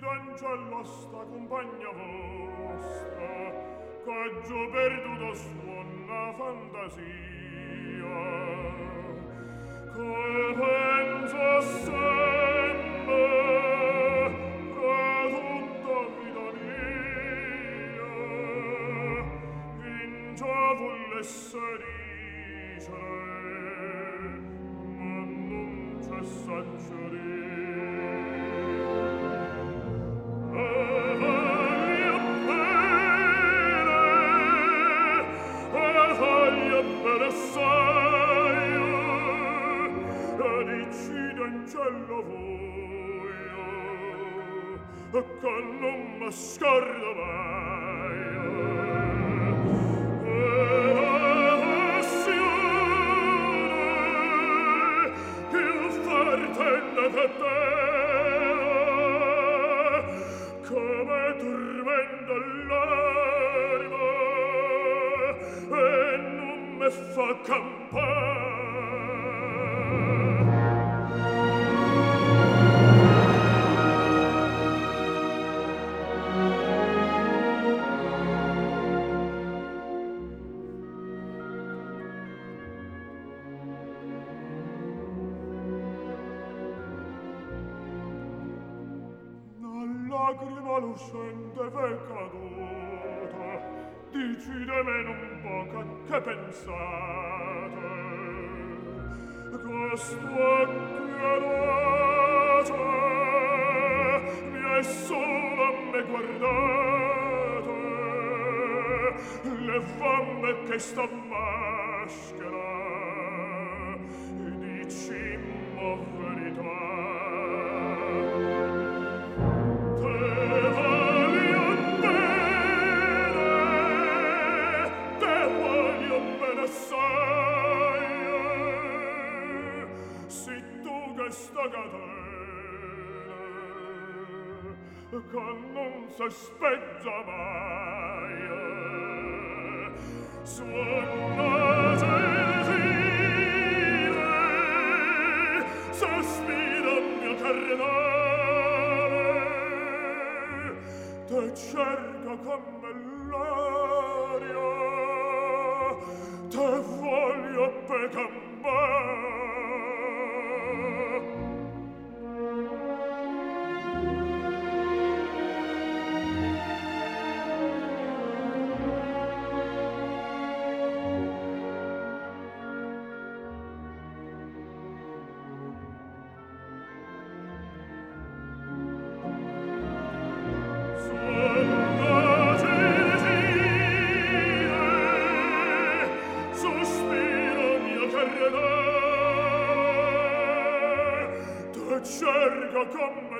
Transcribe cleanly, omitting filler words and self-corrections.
d'angelo sta compagna vostra, che giù perduto suona fantasia, che pensa sempre che tutta vita mia in già volesse dicere, ma non c'è saggere. Cielo voglio che non mi scordo mai passione il fartende che te come tormenta l'anima e non mi fa campare. Lacrima lucente v'è caduta, dici de me non poca che pensate, quest'occhio dolce mi è solo a me guardate, le famme che sta maschera, dici mo verità. Sta catena che non si spezza mai suona gentile sospira mio carnale te cerca come l'aria te voglio per campare. Cerca come